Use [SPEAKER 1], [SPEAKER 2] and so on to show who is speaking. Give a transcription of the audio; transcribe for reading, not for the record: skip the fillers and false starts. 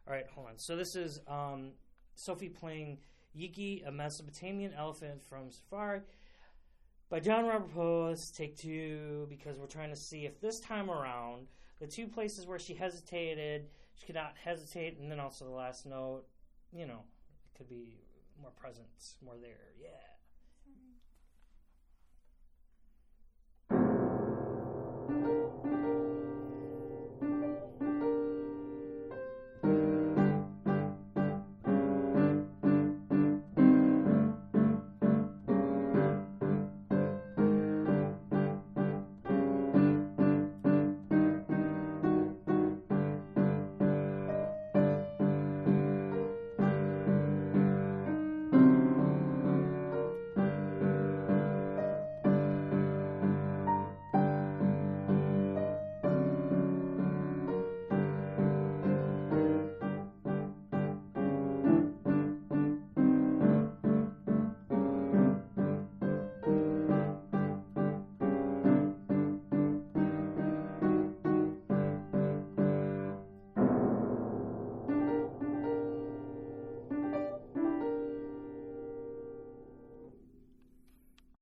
[SPEAKER 1] All right, hold on. So this is Sophie playing Yiki, a Mesopotamian elephant from Safari by John Robert Post, take 2, because we're trying to see if this time around, the 2 places where she hesitated, she could not hesitate, and then also the last note, it could be more presence, more there. Yeah.